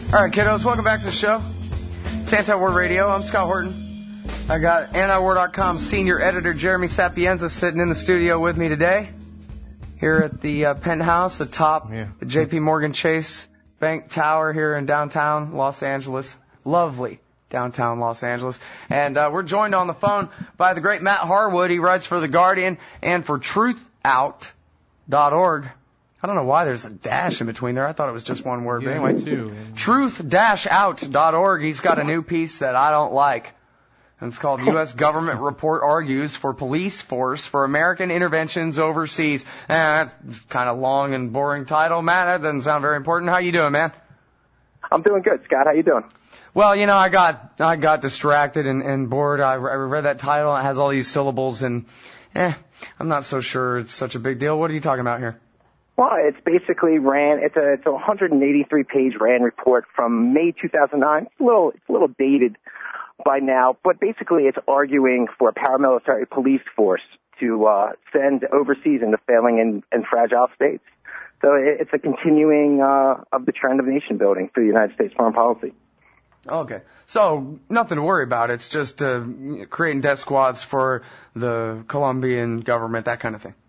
All right, kiddos, welcome back to the show. It's Anti-War Radio. I'm Scott Horton. I got Antiwar.com senior editor Jeremy Sapienza sitting in the studio with me today. Here at the penthouse atop the J.P. Morgan Chase Bank Tower here in downtown Los Angeles. Lovely downtown Los Angeles. And we're joined on the phone by the great Matt Harwood. He writes for The Guardian and for truthout.org. I don't know why there's a dash in between there. I thought it was just one word. But anyway, truth-out.org. He's got a new piece that I don't like. And it's called U.S. Government Report Argues for Police Force for American Interventions Overseas. That's kind of long and boring title. Matt, that doesn't sound very important. How you doing, man? I'm doing good, Scott. How you doing? Well, you know, I got distracted and bored. I read that title. It has all these syllables, and I'm not so sure it's such a big deal. What are you talking about here? Well, it's basically it's a 183-page RAND report from May 2009. It's a little dated by now, but basically it's arguing for a paramilitary police force to send overseas into failing and fragile states. So it's a continuing of the trend of nation building for the United States foreign policy. Okay. So nothing to worry about. It's just creating death squads for the Colombian government, that kind of thing.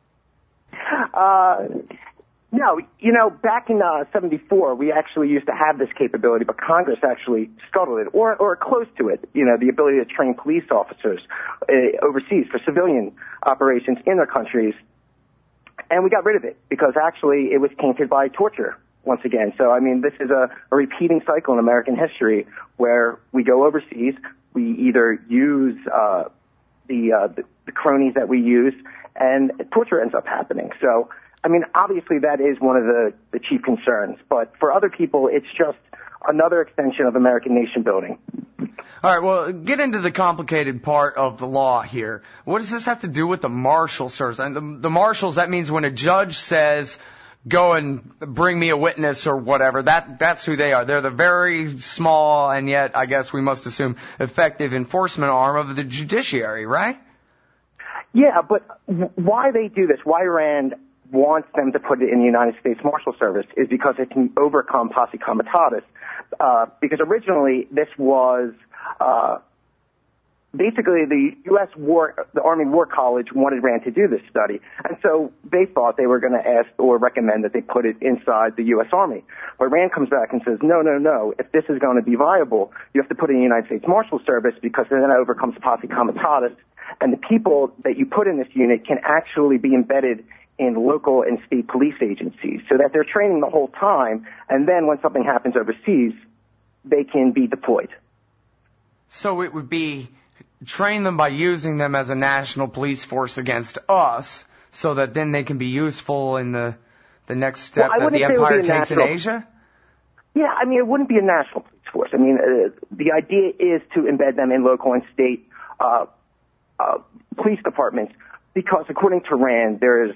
No, you know, back in 74, we actually used to have this capability, but Congress actually scuttled it, or close to it, you know, the ability to train police officers overseas for civilian operations in their countries. And we got rid of it because actually it was tainted by torture once again. So, I mean, this is a repeating cycle in American history where we go overseas, we either use the cronies that we use, and torture ends up happening. So, I mean, obviously that is one of the chief concerns, but for other people, it's just another extension of American nation building. All right, well, get into the complicated part of the law here. What does this have to do with the Marshal Service? And the Marshals, that means when a judge says, go and bring me a witness or whatever, that's who they are. They're the very small and yet, I guess we must assume, effective enforcement arm of the judiciary, right? Yeah, but why they do this, why RAND wants them to put it in the United States Marshal Service is because it can overcome posse comitatus. Because originally this was basically the Army War College wanted RAND to do this study, and so they thought they were going to ask or recommend that they put it inside the U.S. Army. But RAND comes back and says, no, if this is going to be viable, you have to put it in the United States Marshal Service because then it overcomes posse comitatus, and the people that you put in this unit can actually be embedded in local and state police agencies so that they're training the whole time, and then when something happens overseas, they can be deployed. So it would be train them by using them as a national police force against us so that then they can be useful in the next step that the empire takes in Asia? Yeah, I mean, it wouldn't be a national police force. I mean, the idea is to embed them in local and state police departments because according to RAND, there's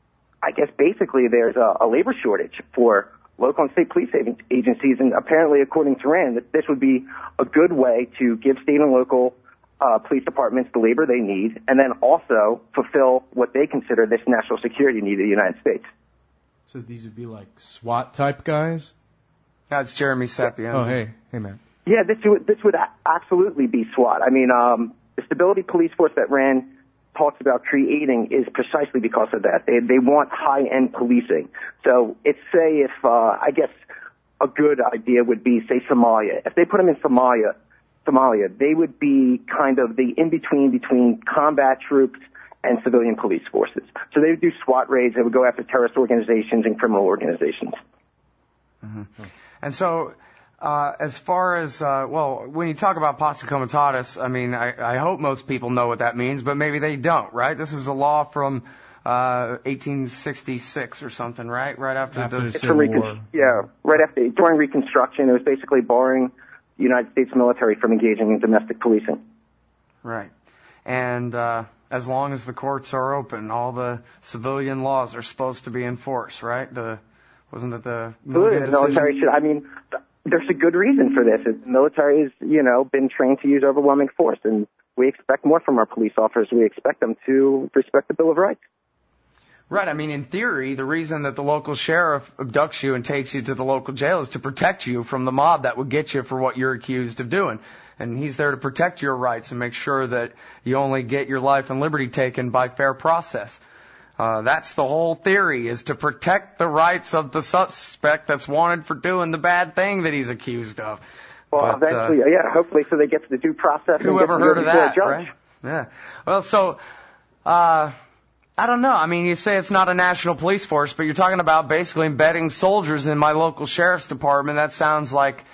a labor shortage for local and state police agencies, and apparently, according to RAND, that this would be a good way to give state and local police departments the labor they need, and then also fulfill what they consider this national security need of the United States. So these would be like SWAT-type guys? That's Jeremy Sapienza. Oh, hey, man. Yeah, this would absolutely be SWAT. I mean, the Stability Police Force that RAND talks about creating is precisely because of that. They want high-end policing. So it's if I guess a good idea would be, say, Somalia. If they put them in Somalia, they would be kind of the in-between between combat troops and civilian police forces. So they would do SWAT raids. They would go after terrorist organizations and criminal organizations. Mm-hmm. And so as far as, when you talk about posse comitatus, I mean, I hope most people know what that means, but maybe they don't, right? This is a law from 1866 or something, right? Right after the Civil War. Yeah, during Reconstruction, it was basically barring the United States military from engaging in domestic policing. Right. And as long as the courts are open, all the civilian laws are supposed to be enforced, right? Wasn't it the military should, I mean, there's a good reason for this. The military has, been trained to use overwhelming force, and we expect more from our police officers. We expect them to respect the Bill of Rights. Right. I mean, in theory, the reason that the local sheriff abducts you and takes you to the local jail is to protect you from the mob that would get you for what you're accused of doing. And he's there to protect your rights and make sure that you only get your life and liberty taken by fair process. That's the whole theory, is to protect the rights of the suspect that's wanted for doing the bad thing that he's accused of. Well, but, eventually, hopefully so they get to the due process. Whoever heard of that, right? Yeah. Well, so, I don't know. I mean, you say it's not a national police force, but you're talking about basically embedding soldiers in my local sheriff's department. That sounds like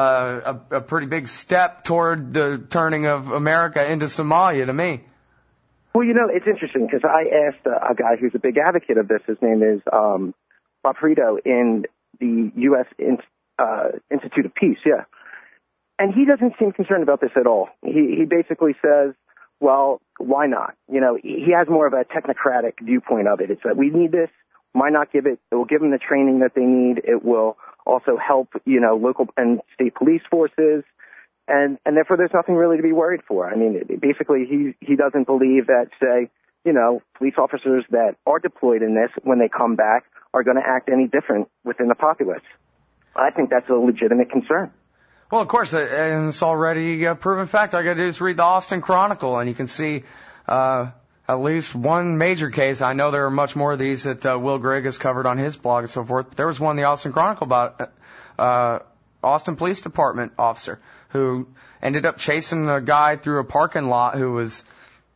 a pretty big step toward the turning of America into Somalia to me. Well, it's interesting because I asked a guy who's a big advocate of this. His name is Bob Frito in the U.S. Institute of Peace, yeah. And he doesn't seem concerned about this at all. He basically says, well, why not? He has more of a technocratic viewpoint of it. It's that we need this. Why not give it? It will give them the training that they need. It will also help, local and state police forces. And therefore there's nothing really to be worried for. I mean, basically he doesn't believe that, say, police officers that are deployed in this, when they come back, are going to act any different within the populace. I think that's a legitimate concern. Well, of course, and it's already a proven fact. All I got to do is read the Austin Chronicle, and you can see at least one major case. I know there are much more of these that Will Grigg has covered on his blog and so forth. But there was one in the Austin Chronicle about Austin Police Department officer who ended up chasing a guy through a parking lot who was,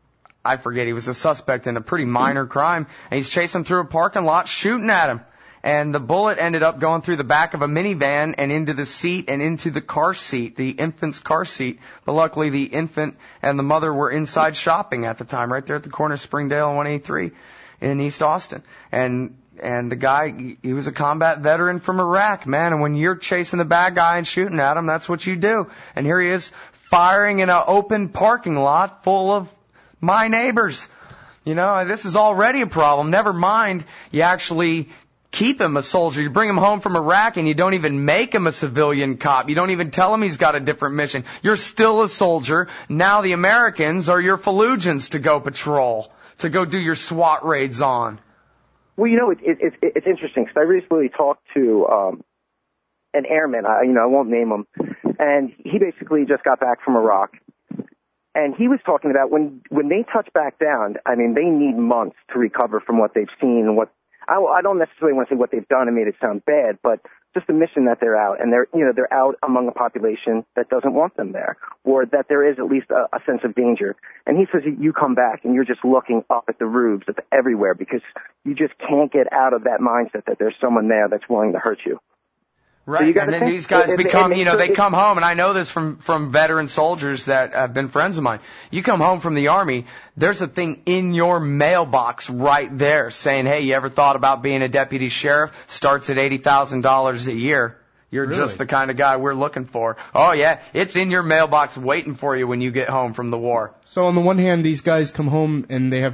I forget, he was a suspect in a pretty minor crime, and he's chasing him through a parking lot, shooting at him. And the bullet ended up going through the back of a minivan and into the seat and into the car seat, the infant's car seat. But luckily the infant and the mother were inside shopping at the time, right there at the corner of Springdale and 183 in East Austin. And the guy, he was a combat veteran from Iraq, man. And when you're chasing the bad guy and shooting at him, that's what you do. And here he is firing in an open parking lot full of my neighbors. This is already a problem. Never mind, you actually keep him a soldier. You bring him home from Iraq and you don't even make him a civilian cop. You don't even tell him he's got a different mission. You're still a soldier. Now the Americans are your Fallujahs to go patrol, to go do your SWAT raids on. Well, it's interesting because I recently talked to an airman. I won't name him, and he basically just got back from Iraq, and he was talking about when they touch back down. I mean, they need months to recover from what they've seen and what. I don't necessarily want to say what they've done and made it sound bad, but just the mission that they're out, and they're out among a population that doesn't want them there, or that there is at least a sense of danger. And he says you come back and you're just looking up at the roofs everywhere because you just can't get out of that mindset that there's someone there that's willing to hurt you. Right, So and then these guys become, they come home, and I know this from veteran soldiers that have been friends of mine. You come home from the Army, there's a thing in your mailbox right there saying, hey, you ever thought about being a deputy sheriff? Starts at $80,000 a year. You're Really? just the kind of guy we're looking for. Oh, yeah, it's in your mailbox waiting for you when you get home from the war. So on the one hand, these guys come home and they have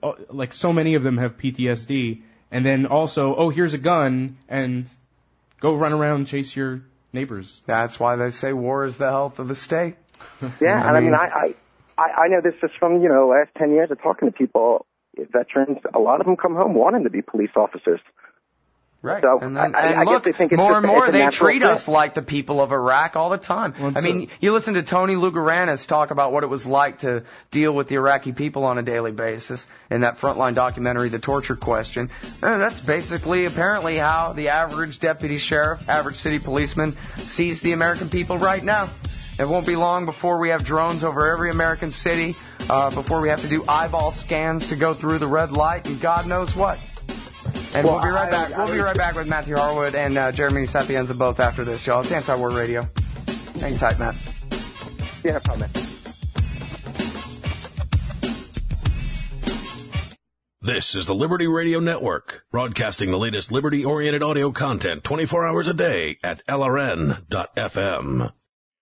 so many of them have PTSD, and then also, here's a gun, and go run around and chase your neighbors. That's why they say war is the health of a state. Yeah, I know this just from, last 10 years of talking to people, veterans, a lot of them come home wanting to be police officers. Right. So and I look, guess they think it's more just and more it's a they natural treat fit. us like the people of Iraq all the time. Well, I mean, you listen to Tony Lugaranis talk about what it was like to deal with the Iraqi people on a daily basis in that Frontline documentary, The Torture Question. That's basically, apparently, how the average deputy sheriff, average city policeman sees the American people right now. It won't be long before we have drones over every American city, before we have to do eyeball scans to go through the red light, and God knows what. And we'll be right back. We'll be right back with Matthew Harwood and Jeremy Sapienza both after this, y'all. It's Anti-War Radio. Hang tight, Matt. Yeah, no problem. This is the Liberty Radio Network, broadcasting the latest liberty-oriented audio content 24 hours a day at LRN.FM.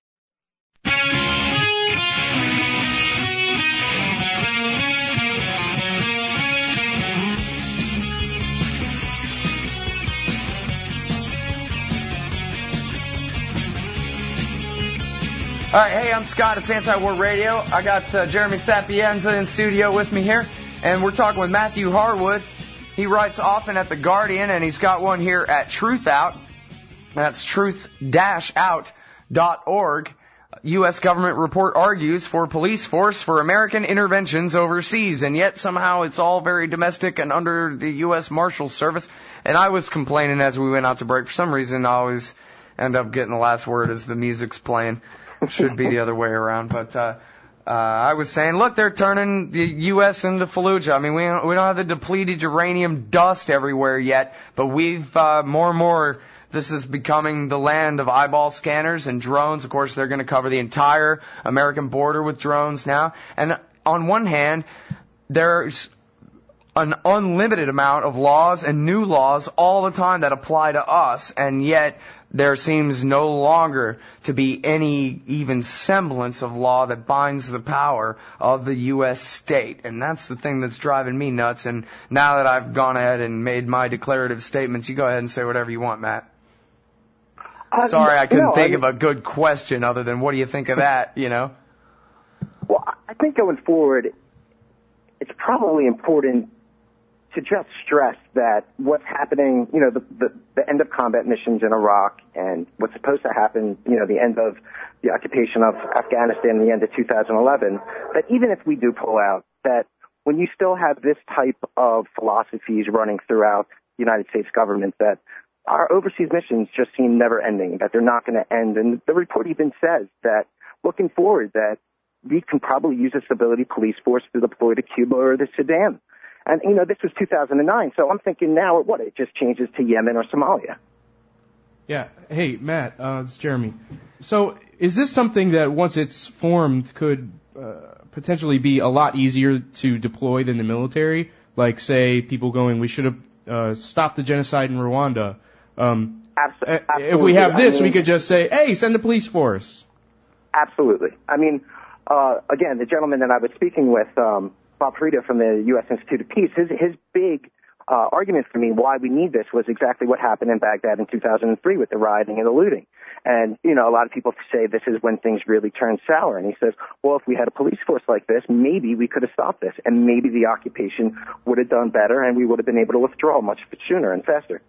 All right, hey, I'm Scott. It's Anti-War Radio. I got Jeremy Sapienza in studio with me here, and we're talking with Matthew Harwood. He writes often at The Guardian, and he's got one here at Truth Out. That's truth-out.org. U.S. government report argues for police force for American interventions overseas, and yet somehow it's all very domestic and under the U.S. Marshal Service. And I was complaining as we went out to break. For some reason, I always end up getting the last word as the music's playing. It should be the other way around. But I was saying, look, they're turning the U.S. into Fallujah. I mean, we don't have the depleted uranium dust everywhere yet, but we've more and more. This is becoming the land of eyeball scanners and drones. Of course, they're going to cover the entire American border with drones now. And on one hand, there's an unlimited amount of laws and new laws all the time that apply to us, and yet there seems no longer to be any even semblance of law that binds the power of the U.S. state. And that's the thing that's driving me nuts. And now that I've gone ahead and made my declarative statements, you go ahead and say whatever you want, Matt. Sorry, I couldn't think of a good question other than what do you think of that, you know? Well, I think going forward, it's probably important to just stress that what's happening, you know, the end of combat missions in Iraq and what's supposed to happen, you know, the end of the occupation of Afghanistan, the end of 2011, that even if we do pull out, that when you still have this type of philosophies running throughout the United States government, that our overseas missions just seem never ending, that they're not going to end. And the report even says that looking forward, that we can probably use a stability police force to deploy to Cuba or the Sudan. And, you know, this was 2009, so I'm thinking now, what, it just changes to Yemen or Somalia. Yeah. Hey, Matt, it's Jeremy. So is this something that once it's formed could potentially be a lot easier to deploy than the military? Like, say, people going, we should have stopped the genocide in Rwanda. Absolutely. If we have this, we could just say, hey, send the police force. Absolutely. I mean, again, the gentleman that I was speaking with, Bob Farida from the U.S. Institute of Peace, his big argument for me why we need this was exactly what happened in Baghdad in 2003 with the rioting and the looting. And, you know, a lot of people say this is when things really turn sour. And he says, well, if we had a police force like this, maybe we could have stopped this. And maybe the occupation would have done better and we would have been able to withdraw much sooner and faster.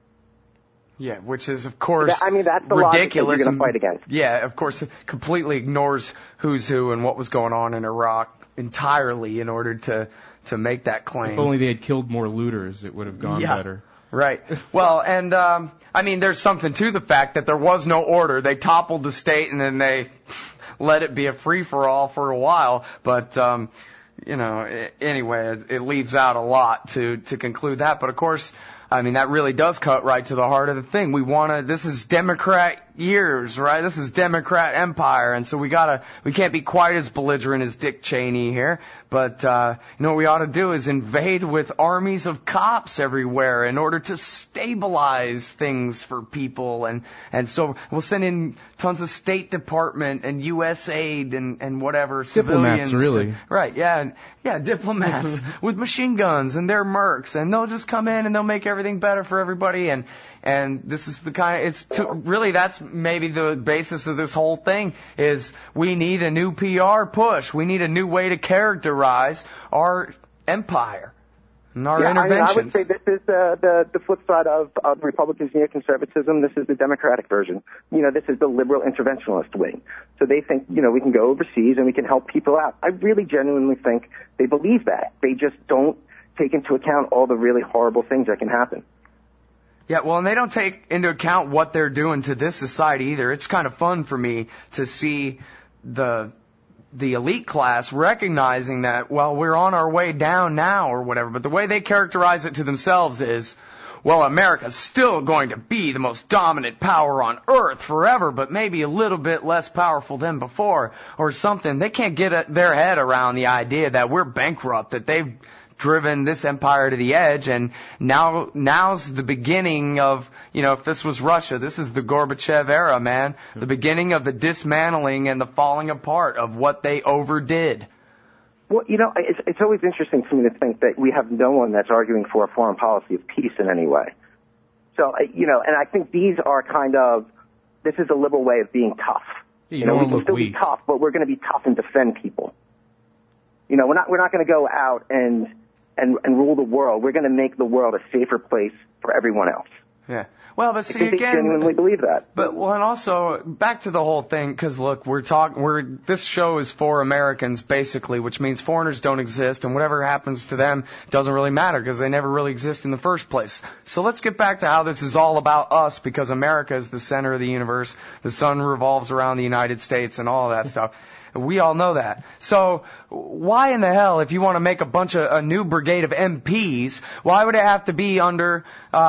Yeah, which is, of course, I mean, that's the ridiculous. You're going to fight against. Yeah, of course, it completely ignores who's who and what was going on in Iraq entirely in order to make that claim. If only they had killed more looters, it would have gone better. Right. Well, and, I mean, there's something to the fact that there was no order. They toppled the state and then they let it be a free-for-all for a while. But, you know, anyway, it leaves out a lot to conclude that. But, of course, I mean, that really does cut right to the heart of the thing. This is Democrat years, right? This is Democrat empire. And so we can't be quite as belligerent as Dick Cheney here. But, you know, what we ought to do is invade with armies of cops everywhere in order to stabilize things for people. And so we'll send in tons of State Department and U.S. aid and whatever. Diplomats, really. Right, yeah. Yeah, diplomats with machine guns and their mercs. And they'll just come in and they'll make everything better for everybody. And this is the kind of, really that's maybe the basis of this whole thing is we need a new PR push. We need a new way to characterize our empire and our interventions. I would say this is the flip side of Republicans' neoconservatism. This is the Democratic version. You know, this is the liberal interventionist wing. So they think, you know, we can go overseas and we can help people out. I really genuinely think they believe that. They just don't take into account all the really horrible things that can happen. Yeah, well, and they don't take into account what they're doing to this society either. It's kind of fun for me to see the elite class recognizing that, well, we're on our way down now or whatever, but the way they characterize it to themselves is, well, America's still going to be the most dominant power on earth forever, but maybe a little bit less powerful than before or something. They can't get their head around the idea that we're bankrupt, that they've driven this empire to the edge, and now's the beginning of, you know, if this was Russia, this is the Gorbachev era, man. The beginning of the dismantling and the falling apart of what they overdid. Well, you know, it's always interesting to me to think that we have no one that's arguing for a foreign policy of peace in any way. So, you know, and I think these are this is a liberal way of being tough. You know, we can still be tough, but we're going to be tough and defend people. You know, we're not going to go out and and rule the world, we're going to make the world a safer place for everyone else. Yeah. Well, but see, I think again, they genuinely believe that. But, well, and also, back to the whole thing, because look, this show is for Americans, basically, which means foreigners don't exist, and whatever happens to them doesn't really matter, because they never really exist in the first place. So let's get back to how this is all about us, because America is the center of the universe, the sun revolves around the United States, and all of that stuff. We all know that. So why in the hell, if you want to make a new brigade of MPs, why would it have to be under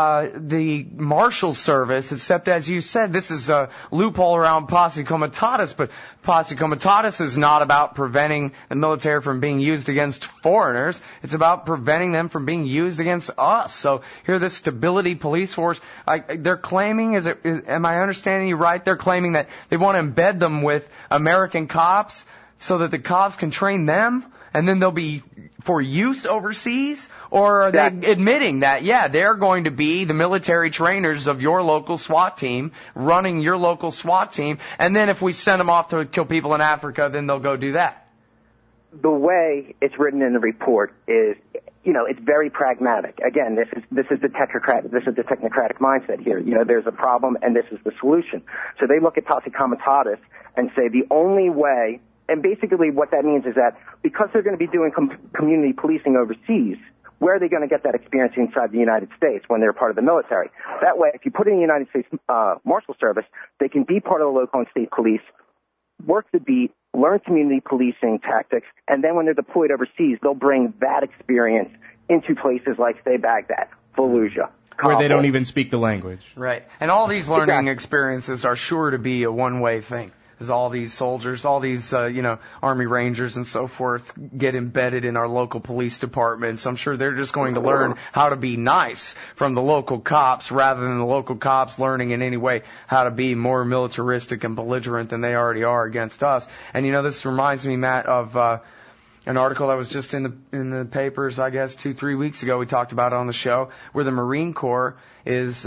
the Marshal Service? Except, as you said, this is a loophole around Posse Comitatus, but Posse Comitatus is not about preventing the military from being used against foreigners. It's about preventing them from being used against us. So here, this Stability Police Force, they're claiming, am I understanding you right? They're claiming that they want to embed them with American cops, so that the cops can train them, and then they'll be for use overseas? Or are they admitting that, yeah, they're going to be the military trainers of your local SWAT team, running your local SWAT team, and then if we send them off to kill people in Africa, then they'll go do that? The way it's written in the report is, it's very pragmatic. Again, this is the technocratic mindset here. There's a problem and this is the solution. So they look at Posse Comitatus and say the only way, and basically what that means is that because they're going to be doing community policing overseas, where are they going to get that experience inside the United States when they're part of the military? That way, if you put in the United States Marshal Service, they can be part of the local and state police, work the beat, learn community policing tactics, and then when they're deployed overseas, they'll bring that experience into places like, say, Baghdad, Fallujah, where they don't even speak the language. Right. And all these learning experiences are sure to be a one-way thing. As all these soldiers, all these, Army Rangers and so forth get embedded in our local police departments. I'm sure they're just going to learn how to be nice from the local cops rather than the local cops learning in any way how to be more militaristic and belligerent than they already are against us. And, this reminds me, Matt, of an article that was just in the papers, I guess, 2-3 weeks ago. We talked about it on the show, where the Marine Corps is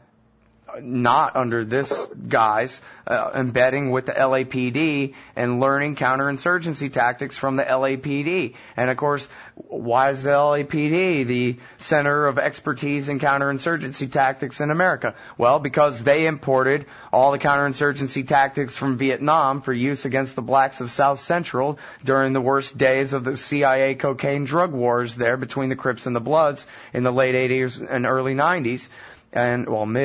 not under this guise, embedding with the LAPD and learning counterinsurgency tactics from the LAPD. And of course, why is the LAPD the center of expertise in counterinsurgency tactics in America? Well, because they imported all the counterinsurgency tactics from Vietnam for use against the blacks of South Central during the worst days of the CIA cocaine drug wars there between the Crips and the Bloods in the late 80s and early 90s, and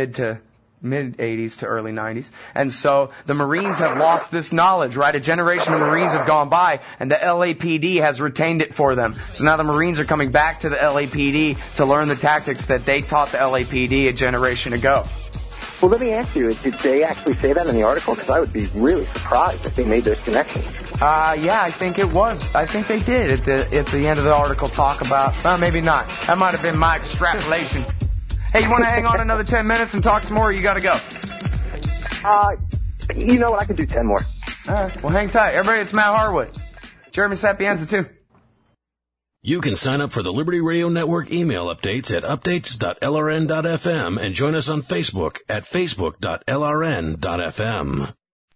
mid-80s to early 90s. And so the Marines have lost this knowledge, right? A generation of Marines have gone by, and the LAPD has retained it for them. So now the Marines are coming back to the LAPD to learn the tactics that they taught the LAPD a generation ago. Well, let me ask you, did they actually say that in the article? Because I would be really surprised if they made those connections. Yeah, I think it was. I think they did at the end of the article talk about, well, maybe not. That might have been my extrapolation. Hey, you want to hang on another 10 minutes and talk some more, or you got to go? You know what? I can do 10 more. All right. Well, hang tight. Everybody, it's Matt Harwood. Jeremy Sapienza, too. You can sign up for the Liberty Radio Network email updates at updates.lrn.fm and join us on Facebook at facebook.lrn.fm.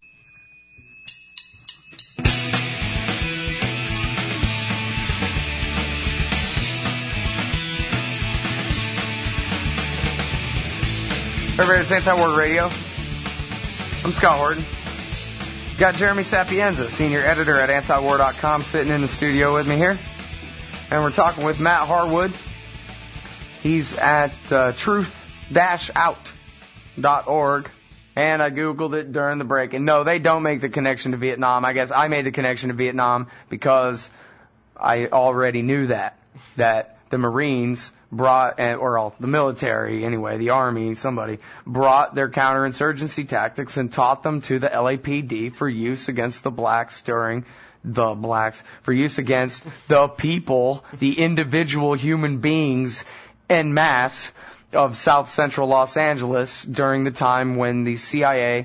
Everybody, it's Anti-War Radio. I'm Scott Horton. Got Jeremy Sapienza, senior editor at antiwar.com, sitting in the studio with me here. And we're talking with Matt Harwood. He's at truth-out.org. And I Googled it during the break. And no, they don't make the connection to Vietnam. I guess I made the connection to Vietnam because I already knew that the Marines brought, the military anyway, the Army, somebody, brought their counterinsurgency tactics and taught them to the LAPD for use against the blacks for use against the people, the individual human beings en masse of South Central Los Angeles during the time when the CIA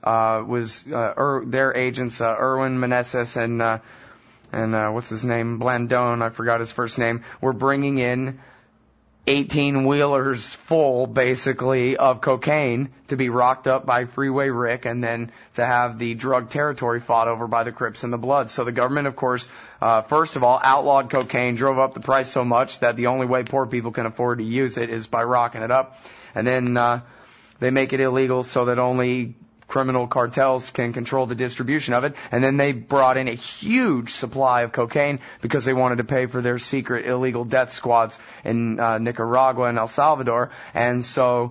their agents, Erwin Meneses and what's his name, Blandone, I forgot his first name, were bringing in 18-wheelers full, basically, of cocaine to be rocked up by Freeway Rick and then to have the drug territory fought over by the Crips and the Bloods. So the government, of course, first of all, outlawed cocaine, drove up the price so much that the only way poor people can afford to use it is by rocking it up. And then they make it illegal so that only criminal cartels can control the distribution of it. And then they brought in a huge supply of cocaine because they wanted to pay for their secret illegal death squads in Nicaragua and El Salvador. And so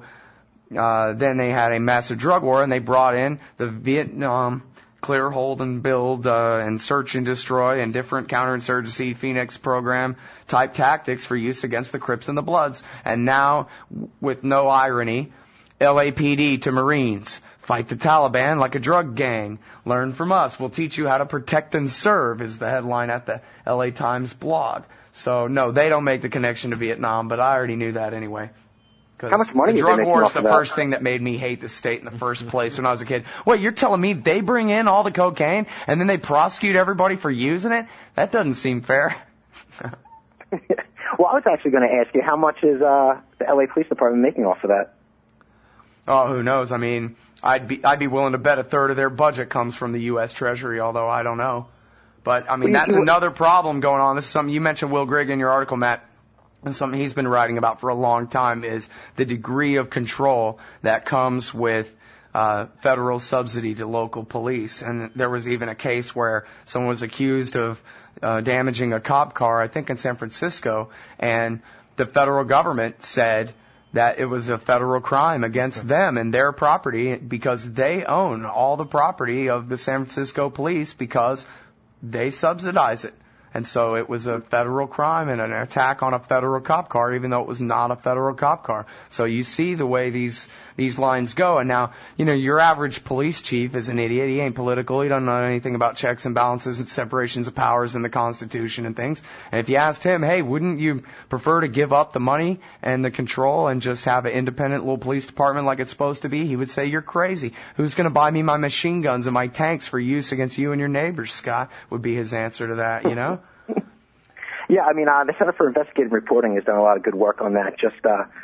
then they had a massive drug war, and they brought in the Vietnam clear, hold, and build and search and destroy and different counterinsurgency Phoenix program type tactics for use against the Crips and the Bloods. And now, with no irony, LAPD to Marines. Fight the Taliban like a drug gang. Learn from us. We'll teach you how to protect and serve is the headline at the LA Times blog. So, no, they don't make the connection to Vietnam, but I already knew that anyway. How much money the are they drug making war is off the of that? first thing that made me hate the state in the first place when I was a kid. Wait, you're telling me they bring in all the cocaine and then they prosecute everybody for using it? That doesn't seem fair. Well, I was actually going to ask you, how much is the LA Police Department making off of that? Oh, who knows? I mean, I'd be willing to bet a third of their budget comes from the U.S. Treasury, although I don't know. But, I mean, that's another problem going on. This is something you mentioned Will Grigg in your article, Matt, and something he's been writing about for a long time is the degree of control that comes with federal subsidy to local police. And there was even a case where someone was accused of damaging a cop car, I think in San Francisco, and the federal government said that it was a federal crime against them and their property because they own all the property of the San Francisco police because they subsidize it. And so it was a federal crime and an attack on a federal cop car, even though it was not a federal cop car. So you see the way these lines go. And now, you know, your average police chief is an idiot. He ain't political. He doesn't know anything about checks and balances and separations of powers in the Constitution and things. And if you asked him, hey, wouldn't you prefer to give up the money and the control and just have an independent little police department like it's supposed to be? He would say, you're crazy. Who's going to buy me my machine guns and my tanks for use against you and your neighbors, Scott? Would be his answer to that, you know? Yeah, I mean, the Center for Investigative Reporting has done a lot of good work on that. Just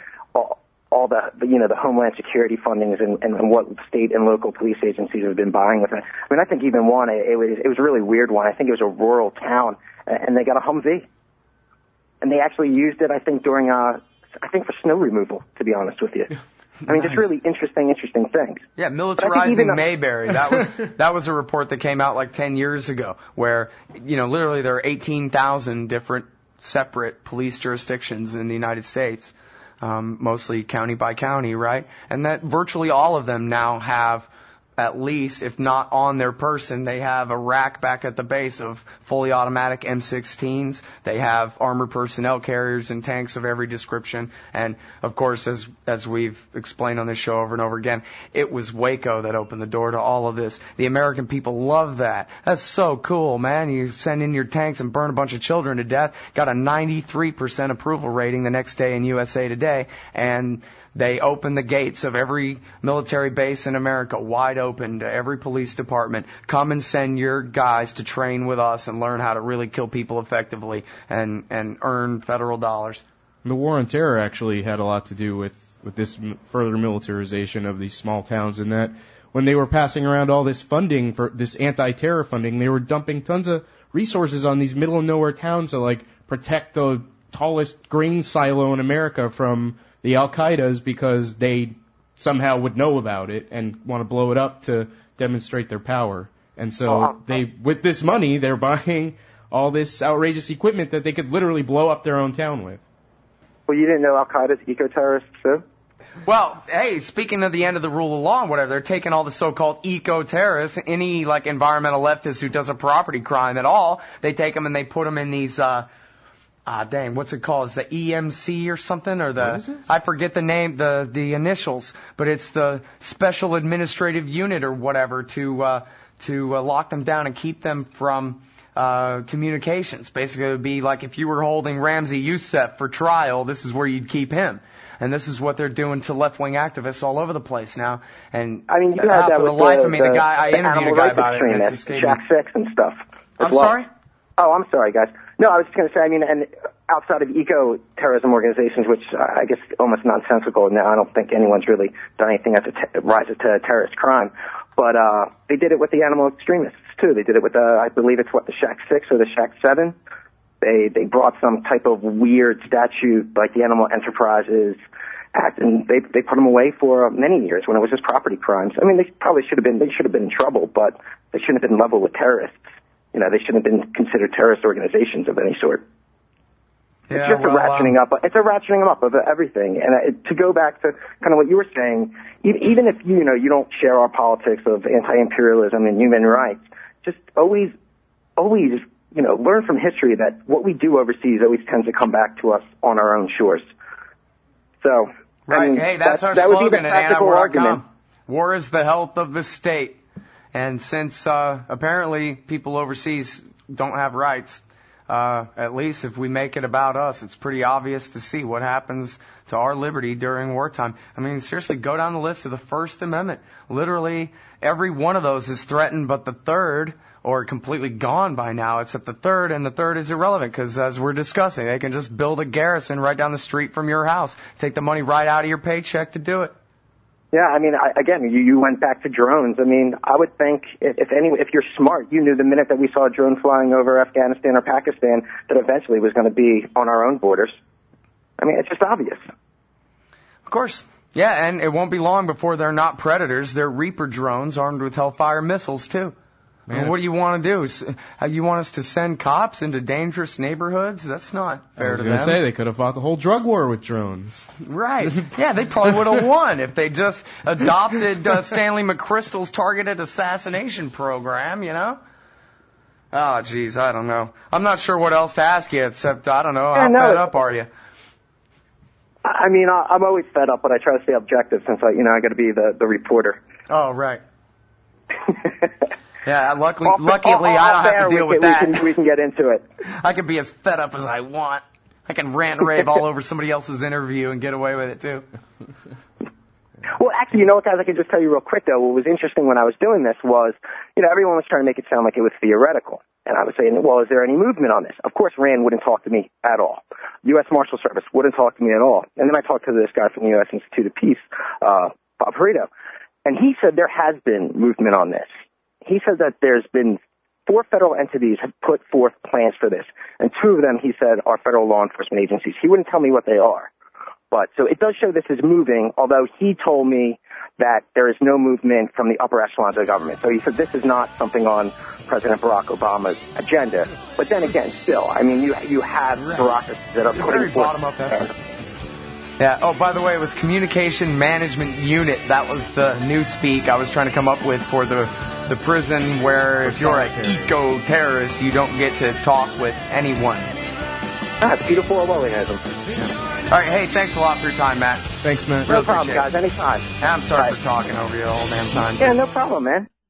all the Homeland Security fundings and what state and local police agencies have been buying with it. I mean, I think even one, it was a really weird one. I think it was a rural town, and they got a Humvee, and they actually used it, I think, during for snow removal. To be honest with you. I mean, just really interesting things. Yeah, militarizing Mayberry. That was a report that came out like 10 years ago where, you know, literally there are 18,000 different separate police jurisdictions in the United States, mostly county by county, right? And that virtually all of them now have at least, if not on their person, they have a rack back at the base of fully automatic M16s. They have armored personnel carriers and tanks of every description. And, of course, as we've explained on this show over and over again, it was Waco that opened the door to all of this. The American people love that. That's so cool, man. You send in your tanks and burn a bunch of children to death. Got a 93% approval rating the next day in USA Today. And they opened the gates of every military base in America wide open to every police department. Come and send your guys to train with us and learn how to really kill people effectively and earn federal dollars. The war on terror actually had a lot to do with this further militarization of these small towns, in that when they were passing around all this funding for this anti-terror funding, they were dumping tons of resources on these middle of nowhere towns to like protect the tallest grain silo in America from the Al-Qaedas because they somehow would know about it and want to blow it up to demonstrate their power. And so with this money, they're buying all this outrageous equipment that they could literally blow up their own town with. Well, you didn't know Al-Qaeda's eco-terrorists, too? Well, hey, speaking of the end of the rule of law and whatever, they're taking all the so-called eco-terrorists, any like environmental leftist who does a property crime at all, they take them and they put them in these, what's it called? Is the EMC or something, or what is it? I forget the name, the initials, but it's the Special Administrative Unit or whatever to lock them down and keep them from communications. Basically, it would be like if you were holding Ramzi Youssef for trial, this is where you'd keep him. And this is what they're doing to left-wing activists all over the place now. And I mean, you had that for with the life of me, I interviewed a guy about it. And it's escaping. Jack 6 and stuff. I'm sorry? Oh, I'm sorry, guys. No, I was just going to say, I mean, and outside of eco-terrorism organizations, which I guess almost nonsensical now, I don't think anyone's really done anything that rises to terrorist crime. But they did it with the animal extremists, too. They did it with, I believe it's the Shack 6 or the Shack 7. They brought some type of weird statute like the Animal Enterprises Act, and they put them away for many years when it was just property crimes. I mean, they should have been in trouble, but they shouldn't have been leveled with terrorists. You know, they shouldn't have been considered terrorist organizations of any sort. Yeah, it's just a ratcheting up. It's a ratcheting up of everything. And to go back to kind of what you were saying, even if you don't share our politics of anti-imperialism and human rights, just always, learn from history that what we do overseas always tends to come back to us on our own shores. So, right. I mean, hey, that's our slogan at AntiWar.com. War is the health of the state. And since apparently people overseas don't have rights, at least if we make it about us, it's pretty obvious to see what happens to our liberty during wartime. I mean, seriously, go down the list of the First Amendment. Literally, every one of those is threatened but the third, or completely gone by now, except the third, and the third is irrelevant because, as we're discussing, they can just build a garrison right down the street from your house, take the money right out of your paycheck to do it. Yeah, I mean, you went back to drones. I mean, I would think if you're smart, you knew the minute that we saw a drone flying over Afghanistan or Pakistan that eventually it was going to be on our own borders. I mean, it's just obvious. Of course. Yeah, and it won't be long before they're not Predators. They're Reaper drones armed with Hellfire missiles, too. Man, what do you want to do? You want us to send cops into dangerous neighborhoods? That's not fair to them. I was going to say, they could have fought the whole drug war with drones. Right. Yeah, they probably would have won if they just adopted Stanley McChrystal's targeted assassination program, you know? Oh, geez, I don't know. I'm not sure what else to ask you, except, I don't know, how fed up are you? I mean, I'm always fed up, but I try to stay objective since I got to be the reporter. Oh, right. Yeah, luckily I don't have to deal with that. We can get into it. I can be as fed up as I want. I can rant and rave all over somebody else's interview and get away with it, too. Well, actually, you know what, guys, I can just tell you real quick, though. What was interesting when I was doing this was, everyone was trying to make it sound like it was theoretical. And I was saying, well, is there any movement on this? Of course, Rand wouldn't talk to me at all. U.S. Marshal Service wouldn't talk to me at all. And then I talked to this guy from the U.S. Institute of Peace, Bob Perito, and he said there has been movement on this. He said that there's been 4 federal entities have put forth plans for this, and 2 of them, he said, are federal law enforcement agencies. He wouldn't tell me what they are. But so it does show this is moving, although he told me that there is no movement from the upper echelons of the government. So he said this is not something on President Barack Obama's agenda. But then again, still, I mean, you have bureaucracies that are putting forth. Yeah. Oh, by the way, it was Communication Management Unit. That was the new speak I was trying to come up with for the prison where if you're an eco-terrorist, you don't get to talk with anyone. Beautiful Orwellianism. All right, hey, thanks a lot for your time, Matt. Thanks, Matt. No problem, guys. Anytime. I'm sorry for talking over you the whole damn time. Yeah, no problem, man.